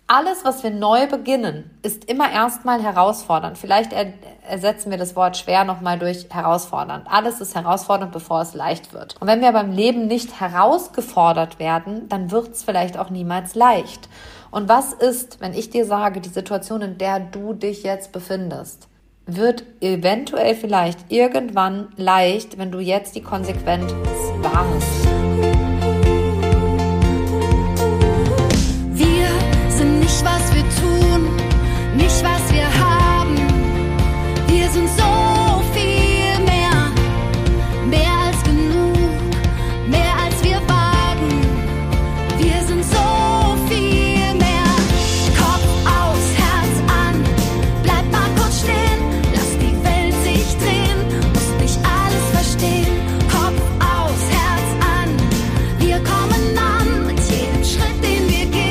Alles, was wir neu beginnen, ist immer erstmal herausfordernd. Vielleicht ersetzen wir das Wort schwer nochmal durch herausfordernd. Alles ist herausfordernd, bevor es leicht wird. Und wenn wir beim Leben nicht herausgefordert werden, dann wird es vielleicht auch niemals leicht. Und was ist, wenn ich dir sage, die Situation, in der du dich jetzt befindest, wird eventuell vielleicht irgendwann leicht, wenn du jetzt die Konsequenz wahrnimmst. Nicht, was wir tun, nicht, was wir haben. Wir sind so viel mehr als genug, mehr als wir wagen. Wir sind so viel mehr. Kopf aus, Herz an, bleib mal kurz stehen, lass die Welt sich drehen, musst nicht alles verstehen. Kopf aus, Herz an, wir kommen an mit jedem Schritt, den wir gehen.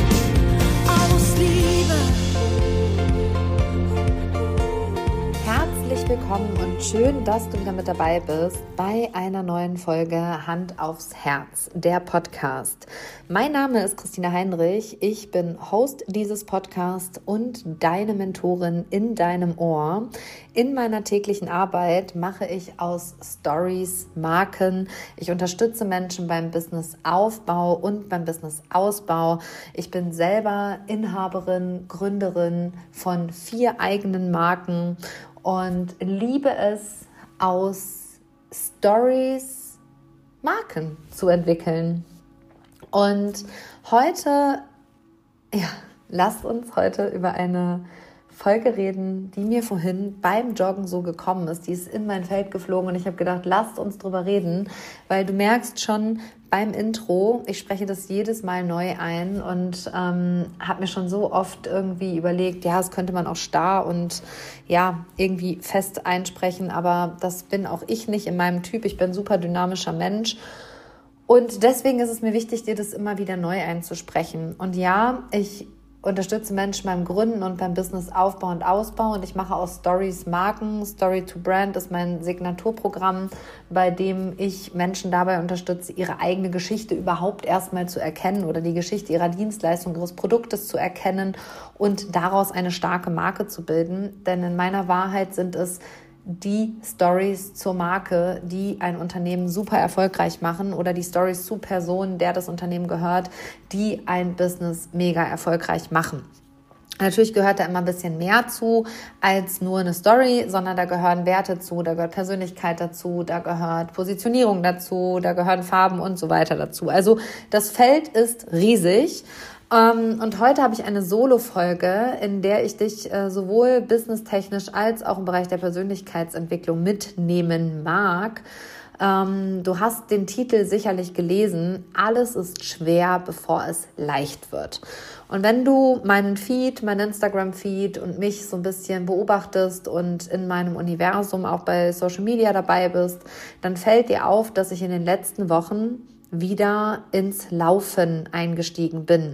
Willkommen und schön, dass du wieder mit dabei bist bei einer neuen Folge Hand aufs Herz, der Podcast. Mein Name ist Christina Heinrich, ich bin Host dieses Podcasts und deine Mentorin in deinem Ohr. In meiner täglichen Arbeit mache ich aus Stories Marken. Ich unterstütze Menschen beim Businessaufbau und beim Businessausbau. Ich bin selber Inhaberin, Gründerin von 4 eigenen Marken und liebe es, aus Stories Marken zu entwickeln. Und heute, lasst uns heute über eine Folge reden, die mir vorhin beim Joggen so gekommen ist. Die ist in mein Feld geflogen und ich habe gedacht, lasst uns drüber reden, weil du merkst schon beim Intro, ich spreche das jedes Mal neu ein und habe mir schon so oft irgendwie überlegt, ja, das könnte man auch starr und ja, irgendwie fest einsprechen, aber das bin auch ich nicht in meinem Typ. Ich bin ein super dynamischer Mensch. Und deswegen ist es mir wichtig, dir das immer wieder neu einzusprechen. Und ja, ich unterstütze Menschen beim Gründen und beim Businessaufbau und Ausbau und ich mache aus Stories Marken. Story to Brand ist mein Signaturprogramm, bei dem ich Menschen dabei unterstütze, ihre eigene Geschichte überhaupt erstmal zu erkennen oder die Geschichte ihrer Dienstleistung, ihres Produktes zu erkennen und daraus eine starke Marke zu bilden. Denn in meiner Wahrheit sind es die Stories zur Marke, die ein Unternehmen super erfolgreich machen oder die Stories zu Personen, der das Unternehmen gehört, die ein Business mega erfolgreich machen. Natürlich gehört da immer ein bisschen mehr zu als nur eine Story, sondern da gehören Werte zu, da gehört Persönlichkeit dazu, da gehört Positionierung dazu, da gehören Farben und so weiter dazu. Also das Feld ist riesig. Und heute habe ich eine Solo-Folge, in der ich dich sowohl businesstechnisch als auch im Bereich der Persönlichkeitsentwicklung mitnehmen mag. Du hast den Titel sicherlich gelesen, alles ist schwer, bevor es leicht wird. Und wenn du meinen Instagram-Feed und mich so ein bisschen beobachtest und in meinem Universum auch bei Social Media dabei bist, dann fällt dir auf, dass ich in den letzten Wochen wieder ins Laufen eingestiegen bin.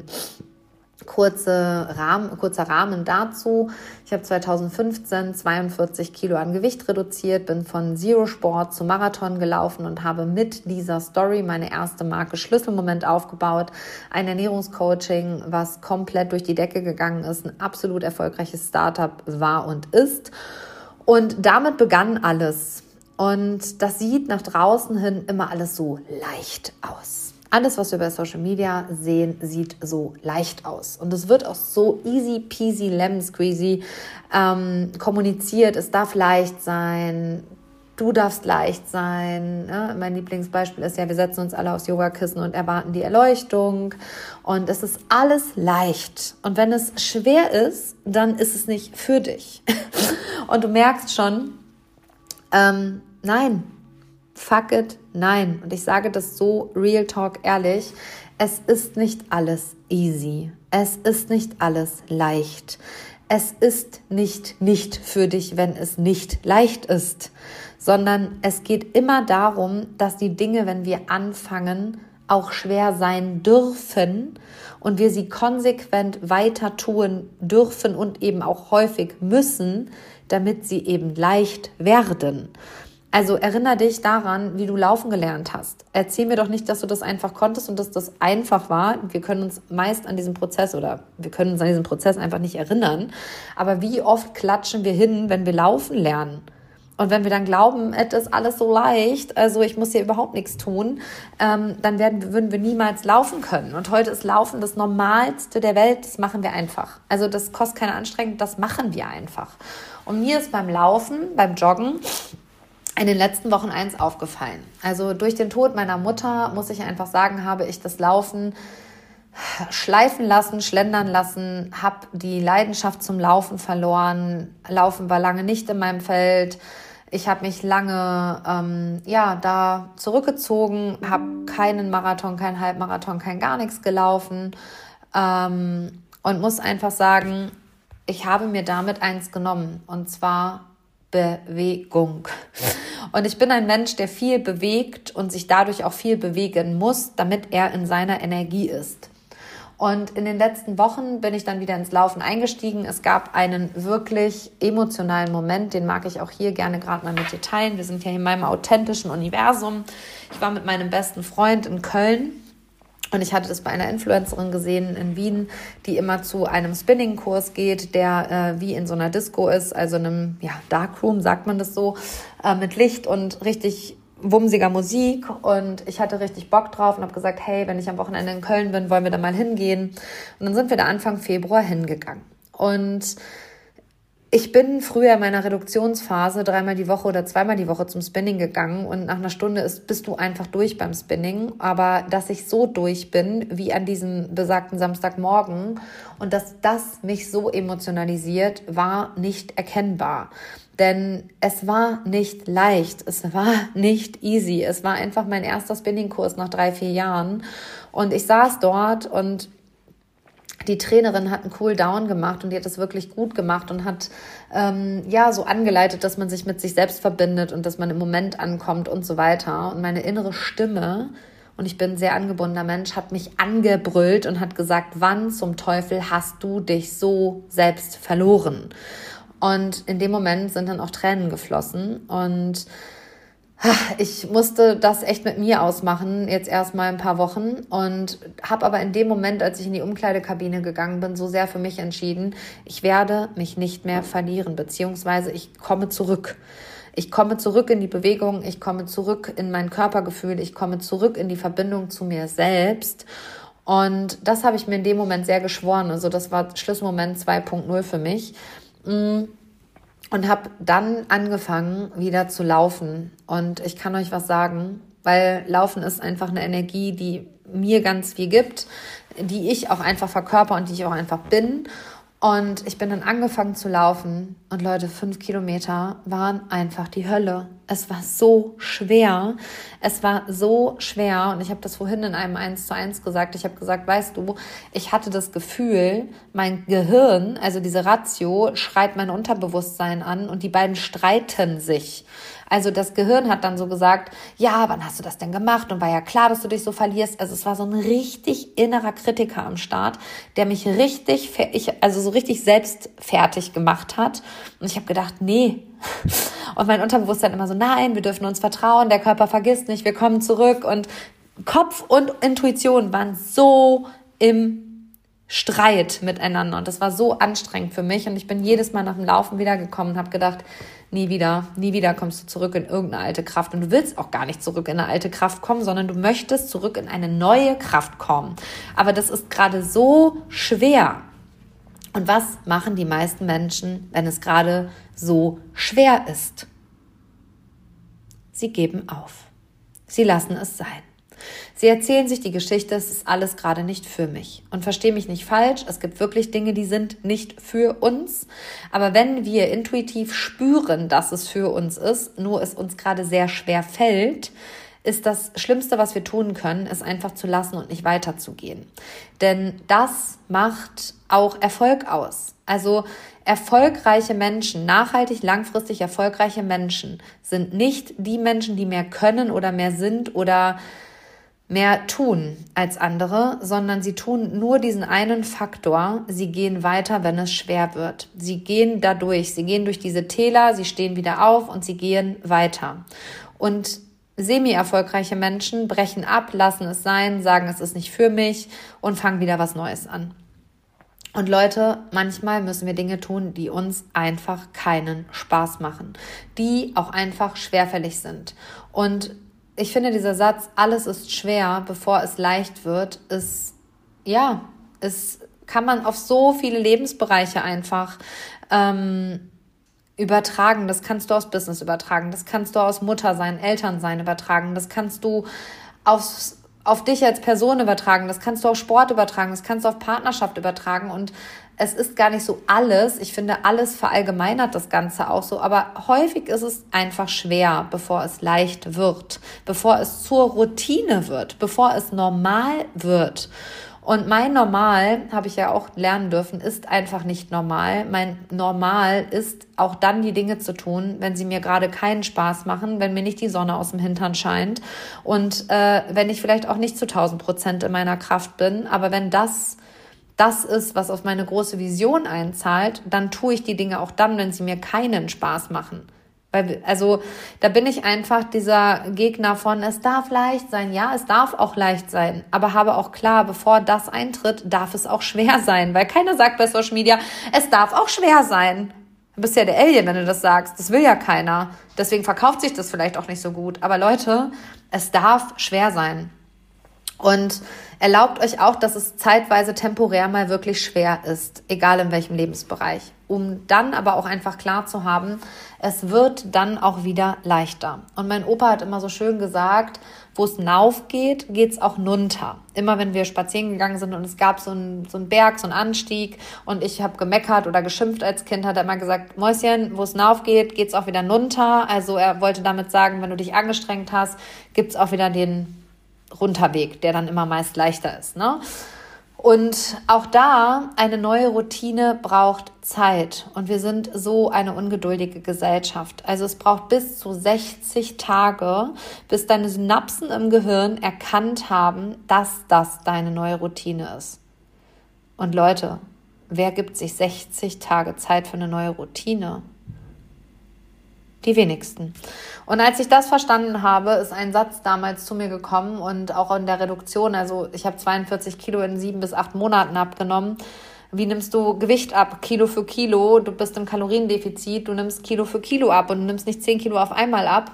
Kurzer Rahmen dazu. Ich habe 2015 42 Kilo an Gewicht reduziert, bin von Zero Sport zu Marathon gelaufen und habe mit dieser Story meine erste Marke Schlüsselmoment aufgebaut. Ein Ernährungscoaching, was komplett durch die Decke gegangen ist, ein absolut erfolgreiches Startup war und ist. Und damit begann alles. Und das sieht nach draußen hin immer alles so leicht aus. Alles, was wir bei Social Media sehen, sieht so leicht aus. Und es wird auch so easy peasy lemon squeezy kommuniziert. Es darf leicht sein. Du darfst leicht sein. Ja, mein Lieblingsbeispiel ist ja, wir setzen uns alle aufs Yogakissen und erwarten die Erleuchtung. Und es ist alles leicht. Und wenn es schwer ist, dann ist es nicht für dich. Und du merkst schon, nein, fuck it, nein. Und ich sage das so real talk ehrlich, es ist nicht alles easy. Es ist nicht alles leicht. Es ist nicht für dich, wenn es nicht leicht ist, sondern es geht immer darum, dass die Dinge, wenn wir anfangen, auch schwer sein dürfen und wir sie konsequent weiter tun dürfen und eben auch häufig müssen, damit sie eben leicht werden. Also erinnere dich daran, wie du laufen gelernt hast. Erzähl mir doch nicht, dass du das einfach konntest und dass das einfach war. Wir können uns meist an diesem Prozess einfach nicht erinnern. Aber wie oft klatschen wir hin, wenn wir laufen lernen? Und wenn wir dann glauben, es ist alles so leicht, also ich muss hier überhaupt nichts tun, dann würden wir niemals laufen können. Und heute ist Laufen das Normalste der Welt, das machen wir einfach. Also das kostet keine Anstrengung, das machen wir einfach. Und mir ist beim Laufen, beim Joggen, in den letzten Wochen eins aufgefallen. Also durch den Tod meiner Mutter, muss ich einfach sagen, habe ich das Laufen schleifen lassen, schlendern lassen, habe die Leidenschaft zum Laufen verloren. Laufen war lange nicht in meinem Feld. Ich habe mich lange da zurückgezogen, habe keinen Marathon, keinen Halbmarathon, kein gar nichts gelaufen und muss einfach sagen, ich habe mir damit eins genommen, und zwar Bewegung. Und ich bin ein Mensch, der viel bewegt und sich dadurch auch viel bewegen muss, damit er in seiner Energie ist. Und in den letzten Wochen bin ich dann wieder ins Laufen eingestiegen. Es gab einen wirklich emotionalen Moment, den mag ich auch hier gerne gerade mal mit dir teilen. Wir sind ja in meinem authentischen Universum. Ich war mit meinem besten Freund in Köln und ich hatte das bei einer Influencerin gesehen in Wien, die immer zu einem Spinning-Kurs geht, der wie in so einer Disco ist, also einem Darkroom, sagt man das so, mit Licht und richtig wumsiger Musik, und ich hatte richtig Bock drauf und habe gesagt, hey, wenn ich am Wochenende in Köln bin, wollen wir da mal hingehen. Und dann sind wir da Anfang Februar hingegangen. Und ich bin früher in meiner Reduktionsphase 3-mal die Woche oder 2-mal die Woche zum Spinning gegangen, und nach einer Stunde bist du einfach durch beim Spinning. Aber dass ich so durch bin, wie an diesem besagten Samstagmorgen, und dass das mich so emotionalisiert, war nicht erkennbar. Denn es war nicht leicht, es war nicht easy. Es war einfach mein erster Spinning-Kurs nach 3-4 Jahren. Und ich saß dort und die Trainerin hat einen Cool-Down gemacht, und die hat das wirklich gut gemacht und hat so angeleitet, dass man sich mit sich selbst verbindet und dass man im Moment ankommt und so weiter. Und meine innere Stimme, und ich bin ein sehr angebundener Mensch, hat mich angebrüllt und hat gesagt, wann zum Teufel hast du dich so selbst verloren? Und in dem Moment sind dann auch Tränen geflossen, und ich musste das echt mit mir ausmachen, jetzt erstmal ein paar Wochen, und habe aber in dem Moment, als ich in die Umkleidekabine gegangen bin, so sehr für mich entschieden, ich werde mich nicht mehr verlieren, beziehungsweise ich komme zurück. Ich komme zurück in die Bewegung, ich komme zurück in mein Körpergefühl, ich komme zurück in die Verbindung zu mir selbst. Und das habe ich mir in dem Moment sehr geschworen. Also das war Schlüsselmoment 2.0 für mich. Und habe dann angefangen, wieder zu laufen. Und ich kann euch was sagen, weil Laufen ist einfach eine Energie, die mir ganz viel gibt, die ich auch einfach verkörper und die ich auch einfach bin. Und ich bin dann angefangen zu laufen, und Leute, 5 Kilometer waren einfach die Hölle. Es war so schwer. Es war so schwer. Und ich habe das vorhin in einem 1:1 gesagt. Ich habe gesagt, weißt du, ich hatte das Gefühl, mein Gehirn, also diese Ratio, schreit mein Unterbewusstsein an, und die beiden streiten sich. Also das Gehirn hat dann so gesagt, ja, wann hast du das denn gemacht? Und war ja klar, dass du dich so verlierst. Also es war so ein richtig innerer Kritiker am Start, der mich richtig selbst fertig gemacht hat. Und ich habe gedacht, nee. Und mein Unterbewusstsein immer so, nein, wir dürfen uns vertrauen, der Körper vergisst nicht, wir kommen zurück. Und Kopf und Intuition waren so im Streit miteinander, und das war so anstrengend für mich, und ich bin jedes Mal nach dem Laufen wiedergekommen und habe gedacht, nie wieder kommst du zurück in irgendeine alte Kraft, und du willst auch gar nicht zurück in eine alte Kraft kommen, sondern du möchtest zurück in eine neue Kraft kommen, aber das ist gerade so schwer. Und was machen die meisten Menschen, wenn es gerade so schwer ist? Sie geben auf. Sie lassen es sein. Sie erzählen sich die Geschichte, es ist alles gerade nicht für mich. Und versteh mich nicht falsch, es gibt wirklich Dinge, die sind nicht für uns. Aber wenn wir intuitiv spüren, dass es für uns ist, nur es uns gerade sehr schwer fällt, ist das Schlimmste, was wir tun können, es einfach zu lassen und nicht weiterzugehen. Denn das macht auch Erfolg aus. Also erfolgreiche Menschen, nachhaltig, langfristig erfolgreiche Menschen sind nicht die Menschen, die mehr können oder mehr sind oder mehr tun als andere, sondern sie tun nur diesen einen Faktor. Sie gehen weiter, wenn es schwer wird. Sie gehen dadurch, sie gehen durch diese Täler, sie stehen wieder auf und sie gehen weiter. Und semi-erfolgreiche Menschen brechen ab, lassen es sein, sagen, es ist nicht für mich und fangen wieder was Neues an. Und Leute, manchmal müssen wir Dinge tun, die uns einfach keinen Spaß machen, die auch einfach schwerfällig sind. Und ich finde, dieser Satz, alles ist schwer, bevor es leicht wird, es kann man auf so viele Lebensbereiche einfach übertragen. Das kannst du aus Business übertragen, das kannst du aus Muttersein, Elternsein übertragen, das kannst du auf dich als Person übertragen, das kannst du auf Sport übertragen, das kannst du auf Partnerschaft übertragen und es ist gar nicht so alles. Ich finde, alles verallgemeinert das Ganze auch so, aber häufig ist es einfach schwer, bevor es leicht wird, bevor es zur Routine wird, bevor es normal wird. Und mein Normal, habe ich ja auch lernen dürfen, ist einfach nicht normal. Mein Normal ist auch dann die Dinge zu tun, wenn sie mir gerade keinen Spaß machen, wenn mir nicht die Sonne aus dem Hintern scheint und wenn ich vielleicht auch nicht zu 1000% in meiner Kraft bin. Aber wenn das ist, was auf meine große Vision einzahlt, dann tue ich die Dinge auch dann, wenn sie mir keinen Spaß machen. Also da bin ich einfach dieser Gegner von, es darf leicht sein. Ja, es darf auch leicht sein, aber habe auch klar, bevor das eintritt, darf es auch schwer sein, weil keiner sagt bei Social Media, es darf auch schwer sein. Du bist ja der Alien, wenn du das sagst. Das will ja keiner. Deswegen verkauft sich das vielleicht auch nicht so gut. Aber Leute, es darf schwer sein. Und erlaubt euch auch, dass es zeitweise temporär mal wirklich schwer ist, egal in welchem Lebensbereich, um dann aber auch einfach klar zu haben, es wird dann auch wieder leichter. Und mein Opa hat immer so schön gesagt, wo es nauf geht, geht's auch nunter. Immer wenn wir spazieren gegangen sind und es gab so einen Berg, so einen Anstieg und ich habe gemeckert oder geschimpft als Kind, hat er immer gesagt, Mäuschen, wo es nauf geht, geht's auch wieder nunter. Also er wollte damit sagen, wenn du dich angestrengt hast, gibt's auch wieder den Runterweg, der dann immer meist leichter ist, ne? Und auch da, eine neue Routine braucht Zeit. Und wir sind so eine ungeduldige Gesellschaft. Also es braucht bis zu 60 Tage, bis deine Synapsen im Gehirn erkannt haben, dass das deine neue Routine ist. Und Leute, wer gibt sich 60 Tage Zeit für eine neue Routine? Die wenigsten. Und als ich das verstanden habe, ist ein Satz damals zu mir gekommen und auch in der Reduktion, also ich habe 42 Kilo in 7 bis 8 Monaten abgenommen. Wie nimmst du Gewicht ab? Kilo für Kilo, du bist im Kaloriendefizit, du nimmst Kilo für Kilo ab und du nimmst nicht 10 Kilo auf einmal ab.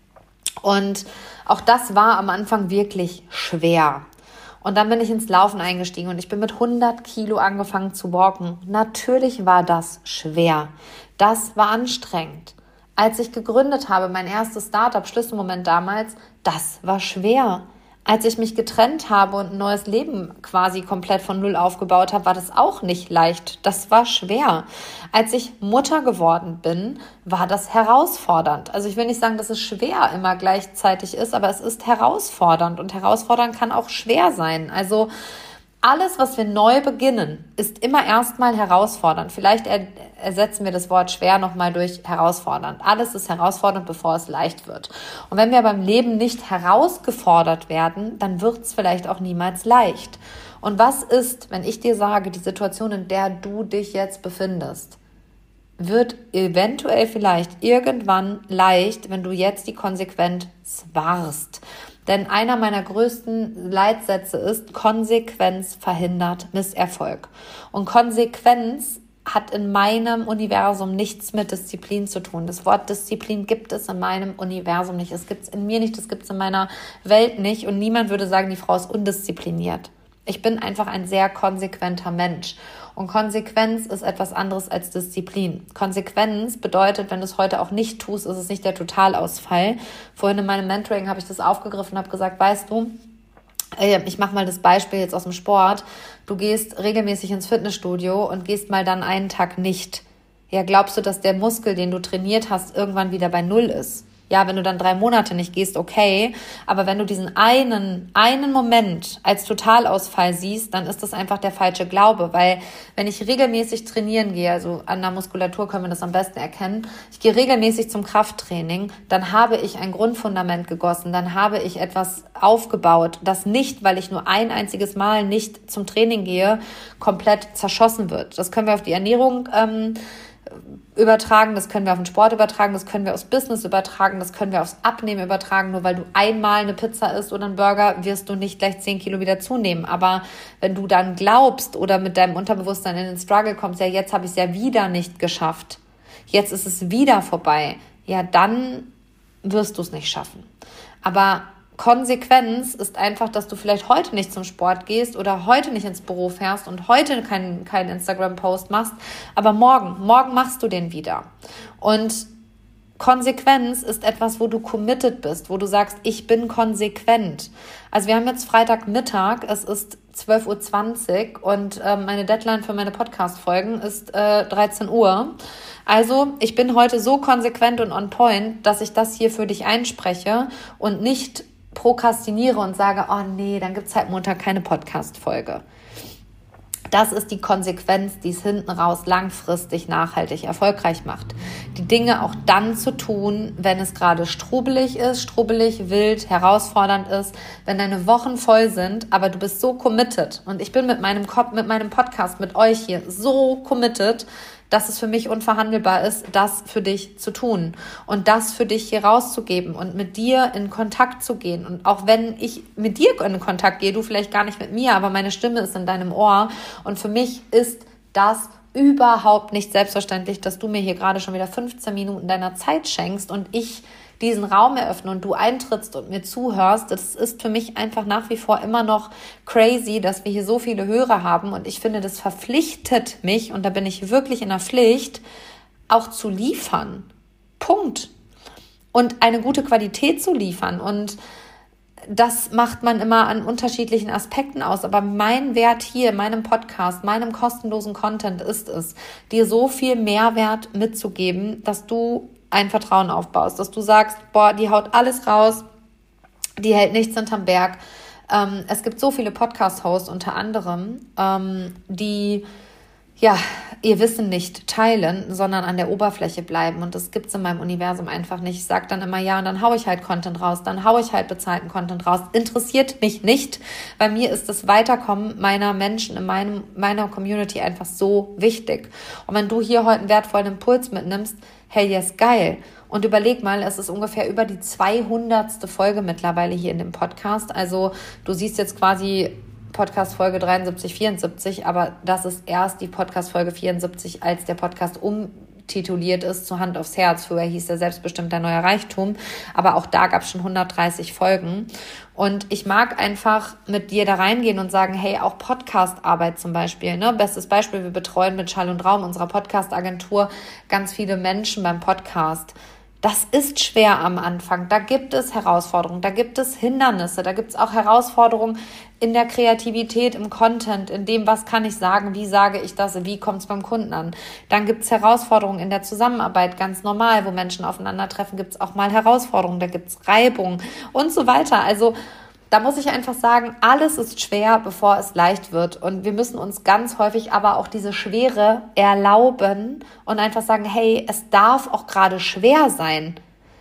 Und auch das war am Anfang wirklich schwer. Und dann bin ich ins Laufen eingestiegen und ich bin mit 100 Kilo angefangen zu walken. Natürlich war das schwer. Das war anstrengend. Als ich gegründet habe, mein erstes Startup, Schlüsselmoment damals, das war schwer. Als ich mich getrennt habe und ein neues Leben quasi komplett von Null aufgebaut habe, war das auch nicht leicht. Das war schwer. Als ich Mutter geworden bin, war das herausfordernd. Also ich will nicht sagen, dass es schwer immer gleichzeitig ist, aber es ist herausfordernd und herausfordernd kann auch schwer sein. Also alles, was wir neu beginnen, ist immer erstmal herausfordernd. Vielleicht ersetzen wir das Wort schwer nochmal durch herausfordernd. Alles ist herausfordernd, bevor es leicht wird. Und wenn wir beim Leben nicht herausgefordert werden, dann wird es vielleicht auch niemals leicht. Und was ist, wenn ich dir sage, die Situation, in der du dich jetzt befindest, wird eventuell vielleicht irgendwann leicht, wenn du jetzt die Konsequenz wahrst. Denn einer meiner größten Leitsätze ist, Konsequenz verhindert Misserfolg. Und Konsequenz hat in meinem Universum nichts mit Disziplin zu tun. Das Wort Disziplin gibt es in meinem Universum nicht. Es gibt es in mir nicht, es gibt es in meiner Welt nicht. Und niemand würde sagen, die Frau ist undiszipliniert. Ich bin einfach ein sehr konsequenter Mensch. Und Konsequenz ist etwas anderes als Disziplin. Konsequenz bedeutet, wenn du es heute auch nicht tust, ist es nicht der Totalausfall. Vorhin in meinem Mentoring habe ich das aufgegriffen und habe gesagt, weißt du, ich mache mal das Beispiel jetzt aus dem Sport. Du gehst regelmäßig ins Fitnessstudio und gehst mal dann einen Tag nicht. Ja, glaubst du, dass der Muskel, den du trainiert hast, irgendwann wieder bei Null ist? Ja, wenn du dann 3 Monate nicht gehst, okay. Aber wenn du diesen einen Moment als Totalausfall siehst, dann ist das einfach der falsche Glaube. Weil wenn ich regelmäßig trainieren gehe, also an der Muskulatur können wir das am besten erkennen, ich gehe regelmäßig zum Krafttraining, dann habe ich ein Grundfundament gegossen, dann habe ich etwas aufgebaut, das nicht, weil ich nur ein einziges Mal nicht zum Training gehe, komplett zerschossen wird. Das können wir auf die Ernährung übertragen, das können wir auf den Sport übertragen, das können wir aufs Business übertragen, das können wir aufs Abnehmen übertragen. Nur weil du einmal eine Pizza isst oder einen Burger, wirst du nicht gleich 10 Kilo wieder zunehmen. Aber wenn du dann glaubst oder mit deinem Unterbewusstsein in den Struggle kommst, ja, jetzt habe ich es ja wieder nicht geschafft, jetzt ist es wieder vorbei, ja, dann wirst du es nicht schaffen. Aber Konsequenz ist einfach, dass du vielleicht heute nicht zum Sport gehst oder heute nicht ins Büro fährst und heute keinen Instagram-Post machst, aber morgen machst du den wieder. Und Konsequenz ist etwas, wo du committed bist, wo du sagst, ich bin konsequent. Also wir haben jetzt Freitagmittag, es ist 12:20 Uhr und meine Deadline für meine Podcast-Folgen ist 13 Uhr. Also ich bin heute so konsequent und on point, dass ich das hier für dich einspreche und nicht prokrastiniere und sage, oh nee, dann gibt's halt Montag keine Podcast-Folge. Das ist die Konsequenz, die es hinten raus langfristig nachhaltig erfolgreich macht. Die Dinge auch dann zu tun, wenn es gerade strubbelig, wild, herausfordernd ist, wenn deine Wochen voll sind, aber du bist so committed. Und ich bin mit meinem Podcast, mit euch hier so committed, dass es für mich unverhandelbar ist, das für dich zu tun und das für dich hier rauszugeben und mit dir in Kontakt zu gehen. Und auch wenn ich mit dir in Kontakt gehe, du vielleicht gar nicht mit mir, aber meine Stimme ist in deinem Ohr. Und für mich ist das überhaupt nicht selbstverständlich, dass du mir hier gerade schon wieder 15 Minuten deiner Zeit schenkst und ich diesen Raum eröffne und du eintrittst und mir zuhörst. Das ist für mich einfach nach wie vor immer noch crazy, dass wir hier so viele Hörer haben und ich finde, das verpflichtet mich und da bin ich wirklich in der Pflicht, auch zu liefern. Punkt. Und eine gute Qualität zu liefern und das macht man immer an unterschiedlichen Aspekten aus. Aber mein Wert hier in meinem Podcast, meinem kostenlosen Content ist es, dir so viel Mehrwert mitzugeben, dass du ein Vertrauen aufbaust, dass du sagst, boah, die haut alles raus, die hält nichts hinterm Berg. Es gibt so viele Podcast-Hosts unter anderem, die ja ihr Wissen nicht teilen, sondern an der Oberfläche bleiben. Und das gibt's in meinem Universum einfach nicht. Ich sage dann immer ja und dann haue ich halt Content raus, dann haue ich halt bezahlten Content raus. Interessiert mich nicht. Bei mir ist das Weiterkommen meiner Menschen in meiner Community einfach so wichtig. Und wenn du hier heute einen wertvollen Impuls mitnimmst, hey, yes, geil. Und überleg mal, es ist ungefähr über die 200. Folge mittlerweile hier in dem Podcast. Also du siehst jetzt quasi Podcast-Folge 73, 74, aber das ist erst die Podcast-Folge 74, als der Podcast umtituliert ist zu Hand aufs Herz. Früher hieß der Selbstbestimmter neuer Reichtum, aber auch da gab es schon 130 Folgen. Und ich mag einfach mit dir da reingehen und sagen, hey, auch Podcast-Arbeit zum Beispiel, ne? Bestes Beispiel, wir betreuen mit Schall und Raum unserer Podcast-Agentur ganz viele Menschen beim Podcast. Das ist schwer am Anfang. Da gibt es Herausforderungen, da gibt es Hindernisse, da gibt es auch Herausforderungen in der Kreativität, im Content, in dem, was kann ich sagen, wie sage ich das, wie kommt es beim Kunden an. Dann gibt es Herausforderungen in der Zusammenarbeit, ganz normal, wo Menschen aufeinandertreffen, gibt es auch mal Herausforderungen, da gibt es Reibung und so weiter. Also da muss ich einfach sagen, alles ist schwer, bevor es leicht wird. Und wir müssen uns ganz häufig aber auch diese Schwere erlauben und einfach sagen, hey, es darf auch gerade schwer sein.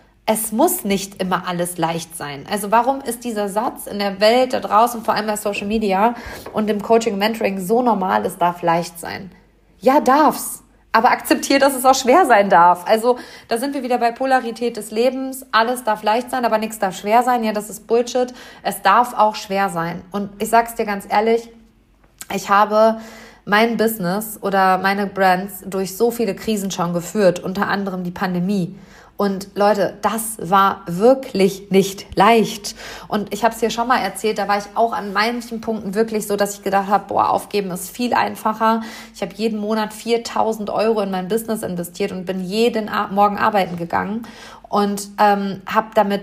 Es muss nicht immer alles leicht sein. Also warum ist dieser Satz in der Welt da draußen, vor allem bei Social Media und im Coaching, Mentoring so normal, es darf leicht sein? Ja, darf's. Aber akzeptiere, dass es auch schwer sein darf. Also da sind wir wieder bei Polarität des Lebens. Alles darf leicht sein, aber nichts darf schwer sein. Ja, das ist Bullshit. Es darf auch schwer sein. Und ich sag's dir ganz ehrlich, ich habe mein Business oder meine Brands durch so viele Krisen schon geführt, unter anderem die Pandemie. Und Leute, das war wirklich nicht leicht. Und ich habe es dir schon mal erzählt, da war ich auch an manchen Punkten wirklich so, dass ich gedacht habe, boah, aufgeben ist viel einfacher. Ich habe jeden Monat 4.000 € in mein Business investiert und bin jeden Morgen arbeiten gegangen und habe damit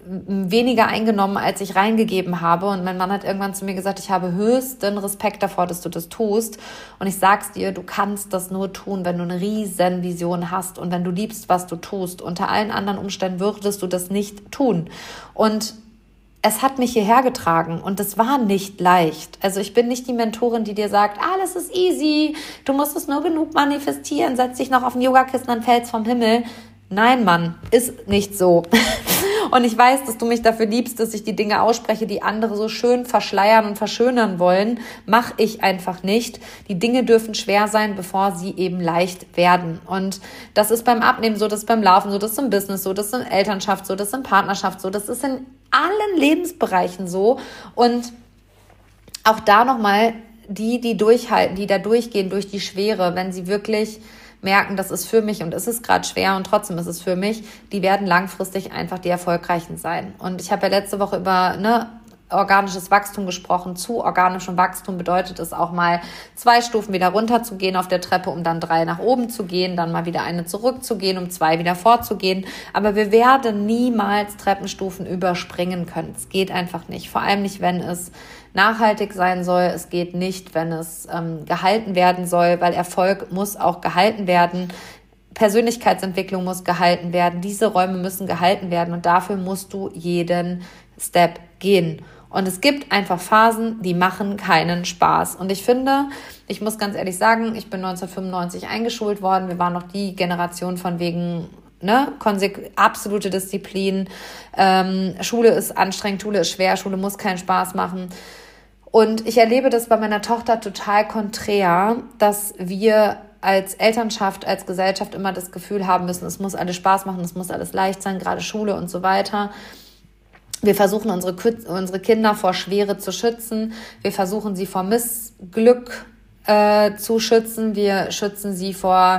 weniger eingenommen, als ich reingegeben habe. Und mein Mann hat irgendwann zu mir gesagt, ich habe höchsten Respekt davor, dass du das tust. Und ich sag's dir, du kannst das nur tun, wenn du eine riesen Vision hast und wenn du liebst, was du tust. Unter allen anderen Umständen würdest du das nicht tun. Und es hat mich hierher getragen und es war nicht leicht. Also ich bin nicht die Mentorin, die dir sagt, alles ist easy, du musst es nur genug manifestieren, setz dich noch auf ein Yogakissen, dann fällt's vom Himmel. Nein, Mann, ist nicht so. Und ich weiß, dass du mich dafür liebst, dass ich die Dinge ausspreche, die andere so schön verschleiern und verschönern wollen. Mache ich einfach nicht. Die Dinge dürfen schwer sein, bevor sie eben leicht werden. Und das ist beim Abnehmen so, das ist beim Laufen so, das ist im Business so, das ist in Elternschaft so, das ist in Partnerschaft so, das ist in allen Lebensbereichen so. Und auch da nochmal die durchhalten, die da durchgehen durch die Schwere, wenn sie wirklich merken, das ist für mich und es ist gerade schwer und trotzdem ist es für mich, die werden langfristig einfach die Erfolgreichen sein. Und ich habe ja letzte Woche über organisches Wachstum gesprochen. Zu organischem Wachstum bedeutet es auch mal 2 Stufen wieder runter zu gehen auf der Treppe, um dann 3 nach oben zu gehen, dann mal wieder eine zurückzugehen, um 2 wieder vorzugehen. Aber wir werden niemals Treppenstufen überspringen können. Es geht einfach nicht. Vor allem nicht, wenn es nachhaltig sein soll. Es geht nicht, wenn es gehalten werden soll, weil Erfolg muss auch gehalten werden. Persönlichkeitsentwicklung muss gehalten werden. Diese Räume müssen gehalten werden und dafür musst du jeden Step gehen. Und es gibt einfach Phasen, die machen keinen Spaß. Und ich finde, ich muss ganz ehrlich sagen, ich bin 1995 eingeschult worden. Wir waren noch die Generation von wegen absolute Disziplin. Schule ist anstrengend, Schule ist schwer, Schule muss keinen Spaß machen. Und ich erlebe das bei meiner Tochter total konträr, dass wir als Elternschaft, als Gesellschaft immer das Gefühl haben müssen, es muss alles Spaß machen, es muss alles leicht sein, gerade Schule und so weiter. Wir versuchen unsere Kinder vor Schwere zu schützen. Wir versuchen sie vor Missglück zu schützen. Wir schützen sie davor,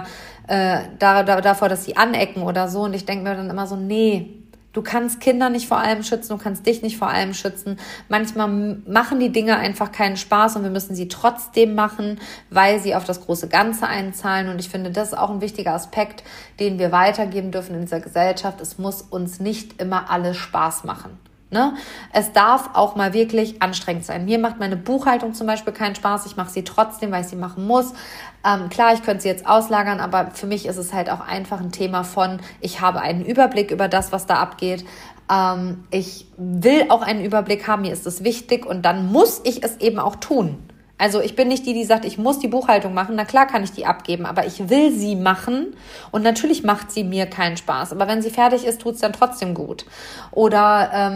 dass sie anecken oder so. Und ich denke mir dann immer so, nee, du kannst Kinder nicht vor allem schützen, du kannst dich nicht vor allem schützen. Manchmal machen die Dinge einfach keinen Spaß und wir müssen sie trotzdem machen, weil sie auf das große Ganze einzahlen. Und ich finde, das ist auch ein wichtiger Aspekt, den wir weitergeben dürfen in dieser Gesellschaft. Es muss uns nicht immer alles Spaß machen. Es darf auch mal wirklich anstrengend sein. Mir macht meine Buchhaltung zum Beispiel keinen Spaß. Ich mache sie trotzdem, weil ich sie machen muss. Klar, ich könnte sie jetzt auslagern, aber für mich ist es halt auch einfach ein Thema von, ich habe einen Überblick über das, was da abgeht. Ich will auch einen Überblick haben, mir ist es wichtig und dann muss ich es eben auch tun. Also ich bin nicht die sagt, ich muss die Buchhaltung machen. Na klar kann ich die abgeben, aber ich will sie machen und natürlich macht sie mir keinen Spaß. Aber wenn sie fertig ist, tut es dann trotzdem gut. Oder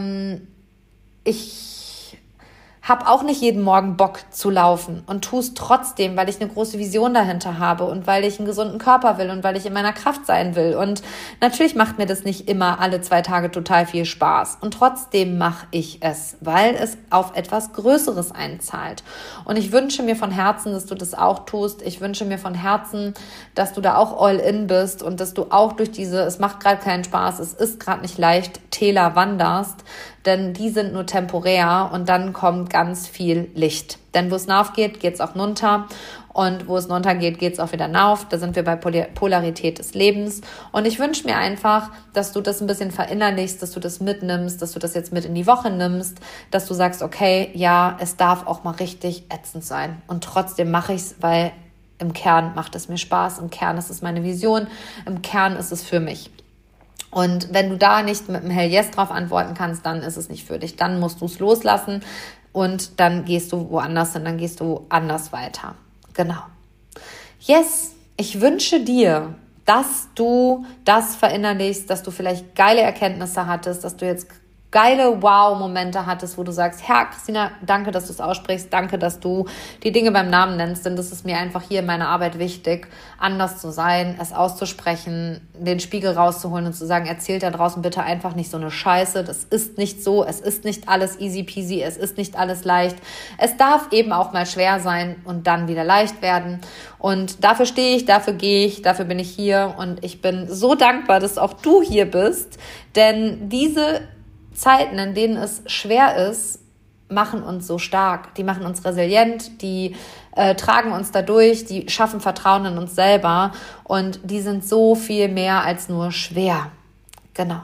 ich habe auch nicht jeden Morgen Bock zu laufen und tue es trotzdem, weil ich eine große Vision dahinter habe und weil ich einen gesunden Körper will und weil ich in meiner Kraft sein will. Und natürlich macht mir das nicht immer alle 2 Tage total viel Spaß. Und trotzdem mache ich es, weil es auf etwas Größeres einzahlt. Und ich wünsche mir von Herzen, dass du das auch tust. Ich wünsche mir von Herzen, dass du da auch all in bist und dass du auch durch es macht gerade keinen Spaß, es ist gerade nicht leicht, Täler wanderst, denn die sind nur temporär und dann kommt ganz viel Licht. Denn wo es nauf geht, geht es auch runter und wo es runter geht, geht es auch wieder nauf. Da sind wir bei Polarität des Lebens und ich wünsche mir einfach, dass du das ein bisschen verinnerlichst, dass du das mitnimmst, dass du das jetzt mit in die Woche nimmst, dass du sagst, okay, ja, es darf auch mal richtig ätzend sein und trotzdem mache ich es, weil im Kern macht es mir Spaß, im Kern ist es meine Vision, im Kern ist es für mich. Und wenn du da nicht mit einem Hell Yes drauf antworten kannst, dann ist es nicht für dich. Dann musst du es loslassen und dann gehst du woanders hin, dann gehst du anders weiter. Genau. Yes, ich wünsche dir, dass du das verinnerlichst, dass du vielleicht geile Erkenntnisse hattest, dass du jetzt geile Wow-Momente hattest, wo du sagst, Herr Christina, danke, dass du es aussprichst, danke, dass du die Dinge beim Namen nennst, denn das ist mir einfach hier in meiner Arbeit wichtig, anders zu sein, es auszusprechen, den Spiegel rauszuholen und zu sagen, erzählt da draußen bitte einfach nicht so eine Scheiße, das ist nicht so, es ist nicht alles easy peasy, es ist nicht alles leicht, es darf eben auch mal schwer sein und dann wieder leicht werden und dafür stehe ich, dafür gehe ich, dafür bin ich hier und ich bin so dankbar, dass auch du hier bist, denn diese Zeiten, in denen es schwer ist, machen uns so stark. Die machen uns resilient, die tragen uns dadurch, die schaffen Vertrauen in uns selber und die sind so viel mehr als nur schwer. Genau.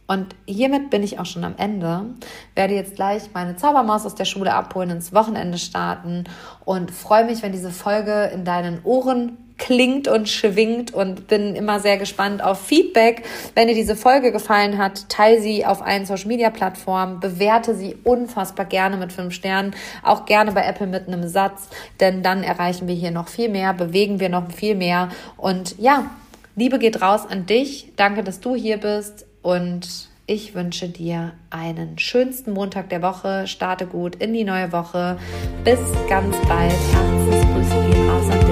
Und hiermit bin ich auch schon am Ende. Werde jetzt gleich meine Zaubermaus aus der Schule abholen, ins Wochenende starten und freue mich, wenn diese Folge in deinen Ohren klingt und schwingt und bin immer sehr gespannt auf Feedback. Wenn dir diese Folge gefallen hat, teile sie auf allen Social-Media-Plattformen, bewerte sie unfassbar gerne mit 5 Sternen, auch gerne bei Apple mit einem Satz, denn dann erreichen wir hier noch viel mehr, bewegen wir noch viel mehr und ja, Liebe geht raus an dich. Danke, dass du hier bist. Und ich wünsche dir einen schönsten Montag der Woche. Starte gut in die neue Woche. Bis ganz bald. Herzensgrüße gehen raus an